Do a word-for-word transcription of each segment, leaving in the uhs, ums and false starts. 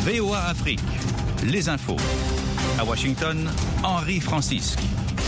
V O A Afrique, les infos. À Washington, Henri Francisque.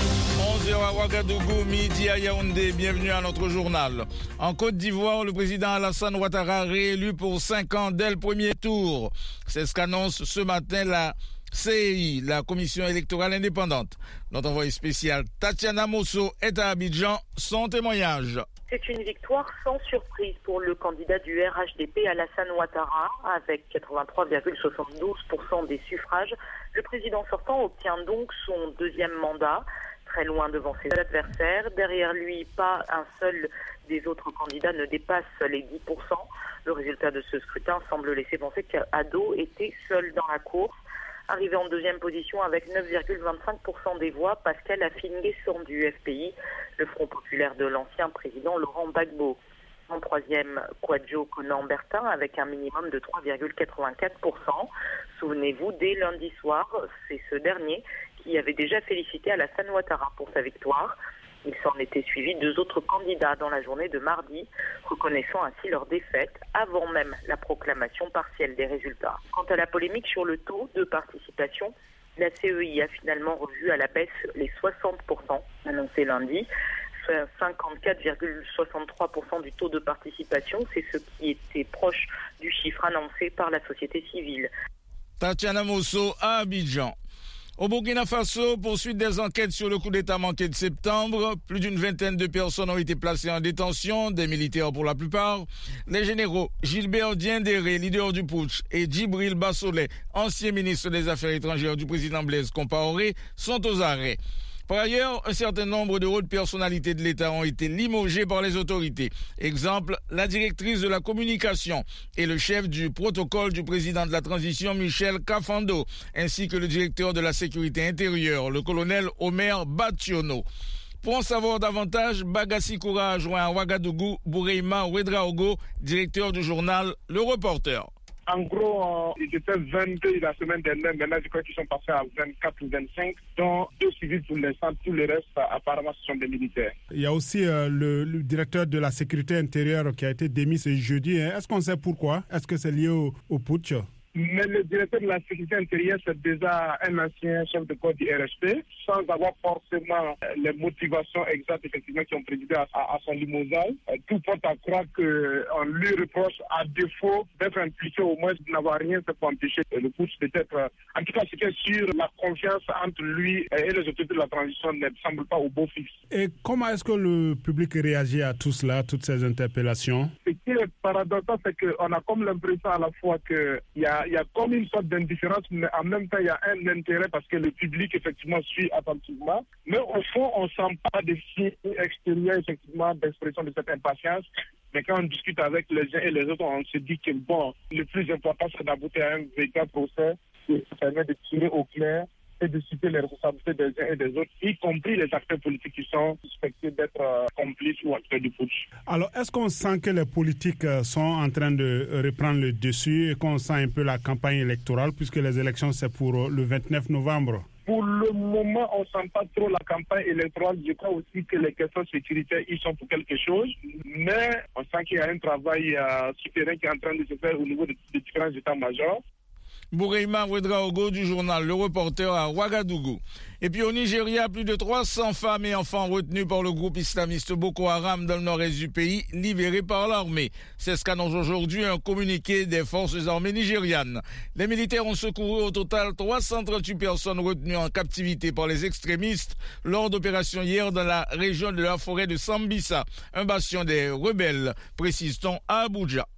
onze heures à Ouagadougou, midi à Yaoundé. Bienvenue à notre journal. En Côte d'Ivoire, le président Alassane Ouattara réélu pour cinq ans dès le premier tour. C'est ce qu'annonce ce matin la C E I, la Commission électorale indépendante. Notre envoyé spécial Tatiana Mosso est à Abidjan. Son témoignage. C'est une victoire sans surprise pour le candidat du R H D P Alassane Ouattara. Avec quatre-vingt-trois virgule soixante-douze pour cent des suffrages, le président sortant obtient donc son deuxième mandat, très loin devant ses adversaires. Derrière lui, pas un seul des autres candidats ne dépasse les dix pour cent. Le résultat de ce scrutin semble laisser penser qu'Ado était seul dans la course. Arrivé en deuxième position avec neuf virgule vingt-cinq pour cent des voix, Pascal Affi-N'Guessan du F P I, le Front populaire de l'ancien président Laurent Gbagbo. En troisième, Kwadjo Konan-Bertin avec un minimum de trois virgule quatre-vingt-quatre pour cent. Souvenez-vous, dès lundi soir, c'est ce dernier qui avait déjà félicité Alassane Ouattara pour sa victoire. Il s'en était suivi deux autres candidats dans la journée de mardi, reconnaissant ainsi leur défaite avant même la proclamation partielle des résultats. Quant à la polémique sur le taux de participation, la C E I a finalement revu à la baisse les soixante pour cent annoncés lundi. cinquante-quatre virgule soixante-trois pour cent du taux de participation, c'est ce qui était proche du chiffre annoncé par la société civile. Tatiana Mosso à Abidjan. Au Burkina Faso, poursuite des enquêtes sur le coup d'État manqué de septembre. Plus d'une vingtaine de personnes ont été placées en détention, des militaires pour la plupart. Les généraux Gilbert Diendéré, leader du putsch, et Djibril Bassolé, ancien ministre des Affaires étrangères du président Blaise Compaoré, sont aux arrêts. Par ailleurs, un certain nombre de hautes personnalités de l'État ont été limogées par les autorités. Exemple, la directrice de la communication et le chef du protocole du président de la transition, Michel Kafando, ainsi que le directeur de la sécurité intérieure, le colonel Omer Bationo. Pour en savoir davantage, Bagassi Koura a joint à Ouagadougou Boureima Ouedraogo, directeur du journal Le Reporter. En gros, euh, ils étaient vingt-deux la semaine dernière. Maintenant, je crois qu'ils sont passés à vingt-quatre ou vingt-cinq, dont deux civils pour l'instant. Tout le reste, apparemment, ce sont des militaires. Il y a aussi euh, le, le directeur de la sécurité intérieure qui a été démis ce jeudi. Hein. Est-ce qu'on sait pourquoi? Est-ce que c'est lié au, au putsch? Mais le directeur de la sécurité intérieure, c'est déjà un ancien chef de corps du R H P, sans avoir forcément les motivations exactes effectivement qui ont présidé à, à, à son limogeage. Tout porte à croire qu'on lui reproche, à défaut d'être impliqué, au moins de n'avoir rien fait pour empêcher le putsch. Peut-être, en tout cas, ce qui est sûr, la confiance entre lui et les autorités de la transition ne semble pas au beau fixe. Et comment est-ce que le public réagit à tout cela, toutes ces interpellations? Ce qui est paradoxal, c'est qu'on a comme l'impression à la fois qu'il y a Il y a comme une sorte d'indifférence, mais en même temps, il y a un intérêt parce que le public, effectivement, suit attentivement. Mais au fond, on ne sent pas des signes extérieurs, effectivement, d'expression de cette impatience. Mais quand on discute avec les uns et les autres, on se dit que, bon, le plus important, c'est d'aboutir à un véritable procès qui permet de tirer au clair et de citer les responsabilités des uns et des autres, y compris les acteurs politiques qui sont suspectés d'être euh, complices ou acteurs du putsch. Alors, est-ce qu'on sent que les politiques sont en train de reprendre le dessus et qu'on sent un peu la campagne électorale, puisque les élections, c'est pour le vingt-neuf novembre? Pour le moment, on ne sent pas trop la campagne électorale. Je crois aussi que les questions sécuritaires, ils sont pour quelque chose. Mais on sent qu'il y a un travail euh, souterrain qui est en train de se faire au niveau des, des différents états-majors. Boureima Ouedraogo du journal Le Reporter à Ouagadougou. Et puis au Nigeria, plus de trois cents femmes et enfants retenus par le groupe islamiste Boko Haram dans le nord-est du pays, libérés par l'armée. C'est ce qu'annonce aujourd'hui un communiqué des forces armées nigérianes. Les militaires ont secouru au total trois cent trente-huit personnes retenues en captivité par les extrémistes lors d'opérations hier dans la région de la forêt de Sambisa, un bastion des rebelles, précise-t-on à Abuja.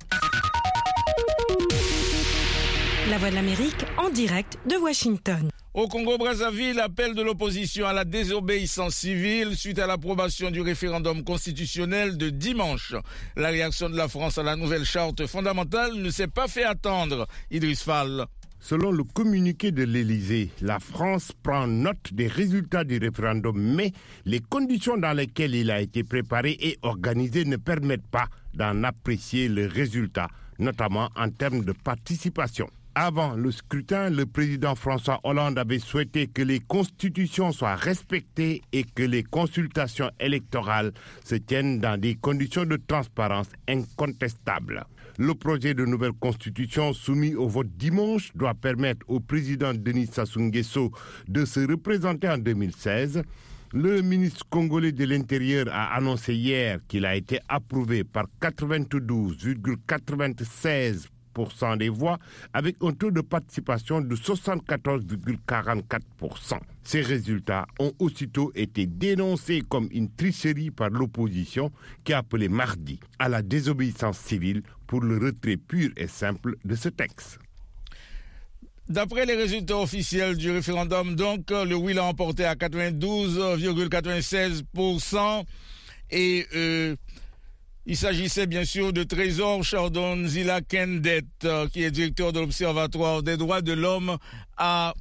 La Voix de l'Amérique en direct de Washington. Au Congo-Brazzaville, appel de l'opposition à la désobéissance civile suite à l'approbation du référendum constitutionnel de dimanche. La réaction de la France à la nouvelle charte fondamentale ne s'est pas fait attendre. Idriss Fall. Selon le communiqué de l'Élysée, la France prend note des résultats du référendum, mais les conditions dans lesquelles il a été préparé et organisé ne permettent pas d'en apprécier le résultat, notamment en termes de participation. Avant le scrutin, le président François Hollande avait souhaité que les constitutions soient respectées et que les consultations électorales se tiennent dans des conditions de transparence incontestables. Le projet de nouvelle constitution soumis au vote dimanche doit permettre au président Denis Sassou Nguesso de se représenter en deux mille seize. Le ministre congolais de l'Intérieur a annoncé hier qu'il a été approuvé par quatre-vingt-douze virgule quatre-vingt-seize pour cent des voix, avec un taux de participation de soixante-quatorze virgule quarante-quatre pour cent. Ces résultats ont aussitôt été dénoncés comme une tricherie par l'opposition qui a appelé mardi à la désobéissance civile pour le retrait pur et simple de ce texte. D'après les résultats officiels du référendum, donc, le oui l'a emporté à quatre-vingt-douze virgule quatre-vingt-seize pour cent et euh, il s'agissait bien sûr de Trésor Chardon-Zila Kendet, euh, qui est directeur de l'Observatoire des droits de l'homme à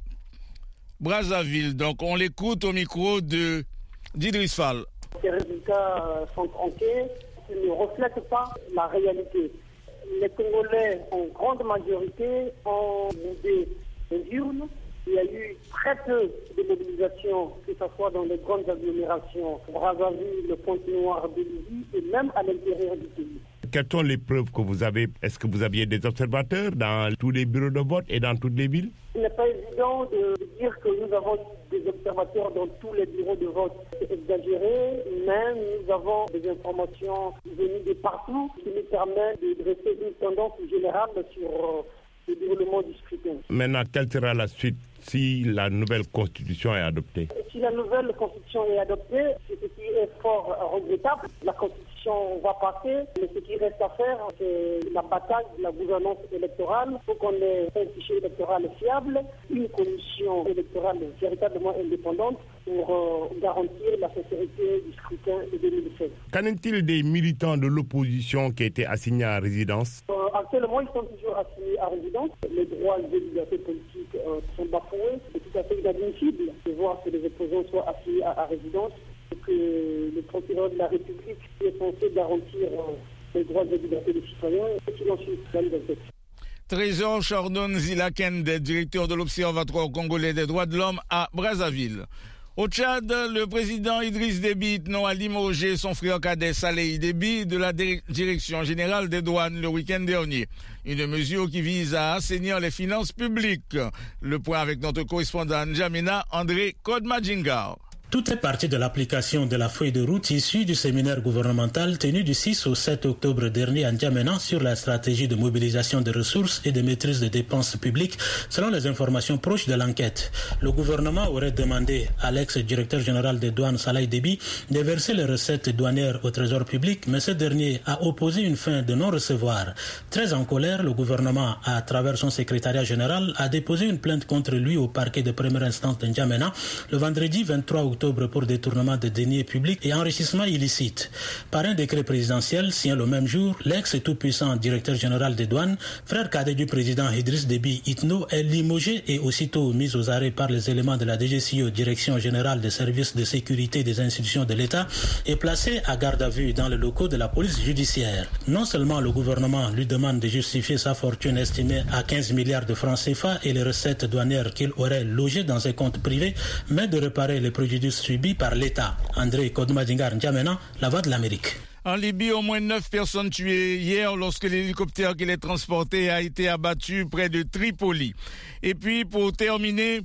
Brazzaville. Donc on l'écoute au micro de d'Idriss Fall. Ces résultats sont tronqués, ils ne reflètent pas la réalité. Les Congolais, en grande majorité, ont boudé les urnes. Il y a eu très peu de mobilisation, que ce soit dans les grandes agglomérations, Brazzaville, le Pointe-Noire, Bélizy, et même à l'intérieur du pays. Quelles sont les preuves que vous avez? Est-ce que vous aviez des observateurs dans tous les bureaux de vote et dans toutes les villes? Il n'est pas évident de dire que nous avons des observateurs dans tous les bureaux de vote. C'est exagéré, mais nous avons des informations venues de partout qui nous permettent de dresser une tendance générale sur le déroulement du scrutin. Maintenant, quelle sera la suite si la nouvelle constitution est adoptée? Si la nouvelle constitution est adoptée, c'est ce qui est fort regrettable. La constitution va passer, mais ce qui reste à faire, c'est la bataille de la gouvernance électorale. Il faut qu'on ait un fichier électoral fiable, une commission électorale véritablement indépendante pour euh, garantir la sincérité du scrutin de deux mille seize. Qu'en est-il des militants de l'opposition qui étaient assignés à résidence? euh, Actuellement, ils sont toujours assignés à résidence. Les droits et les libertés politiques euh, sont bafoués. C'est tout à fait inadmissible de voir que les opposants soient assignés à, à résidence et que le procureur de la République qui est censé garantir euh, les droits et les libertés des citoyens est silencieux dans les enquêtes. Trésor Chardon-Zila Kendet, directeur de l'Observatoire congolais des droits de l'homme à Brazzaville. Au Tchad, le président Idriss Déby Itno a limogé son frère cadet Saleh Déby de la Direction générale des douanes le week-end dernier. Une mesure qui vise à assainir les finances publiques. Le point avec notre correspondant N'Djamena, André Kodmadjingar. Tout est parti de l'application de la feuille de route issue du séminaire gouvernemental tenu du six au sept octobre dernier à N'Djamena sur la stratégie de mobilisation des ressources et de maîtrise des dépenses publiques, selon les informations proches de l'enquête. Le gouvernement aurait demandé à l'ex-directeur général des douanes Saleh Déby de verser les recettes douanières au trésor public, mais ce dernier a opposé une fin de non-recevoir. Très en colère, le gouvernement, à travers son secrétariat général, a déposé une plainte contre lui au parquet de première instance de N'Djamena le vendredi vingt-trois octobre pour détournement de deniers publics et enrichissement illicite. Par un décret présidentiel signé le même jour, l'ex et tout-puissant directeur général des douanes, frère cadet du président Idriss Déby Itno, est limogé et aussitôt mis aux arrêts par les éléments de la D G C I O, Direction générale des services de sécurité des institutions de l'État, et placé à garde à vue dans les locaux de la police judiciaire. Non seulement le gouvernement lui demande de justifier sa fortune estimée à quinze milliards de francs C F A et les recettes douanières qu'il aurait logées dans ses comptes privés, mais de réparer les préjudices subis par l'État. André Kodmadjingar, N'Djamena, la voix de l'Amérique. En Libye, au moins neuf personnes tuées hier lorsque l'hélicoptère qui les transportait a été abattu près de Tripoli. Et puis, pour terminer,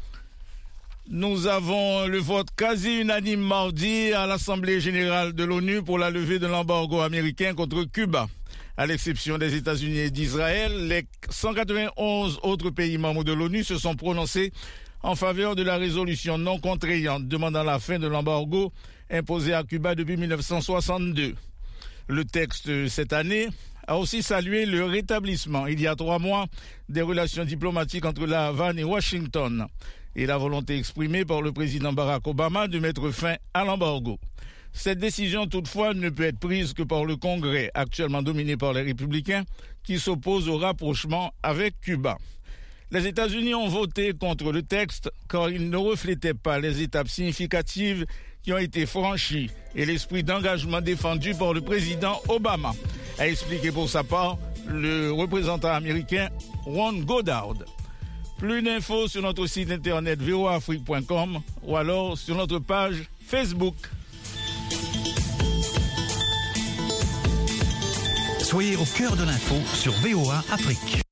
nous avons le vote quasi unanime mardi à l'Assemblée générale de l'ONU pour la levée de l'embargo américain contre Cuba. À l'exception des États-Unis et d'Israël, les cent quatre-vingt-onze autres pays membres de l'ONU se sont prononcés en faveur de la résolution non contraignante demandant la fin de l'embargo imposé à Cuba depuis mille neuf cent soixante-deux. Le texte cette année a aussi salué le rétablissement, il y a trois mois, des relations diplomatiques entre La Havane et Washington et la volonté exprimée par le président Barack Obama de mettre fin à l'embargo. Cette décision, toutefois, ne peut être prise que par le Congrès, actuellement dominé par les républicains, qui s'opposent au rapprochement avec Cuba. Les États-Unis ont voté contre le texte car il ne reflétait pas les étapes significatives qui ont été franchies et l'esprit d'engagement défendu par le président Obama, a expliqué pour sa part le représentant américain Ron Goddard. Plus d'infos sur notre site internet v o a afrique point com ou alors sur notre page Facebook. Soyez au cœur de l'info sur V O A Afrique.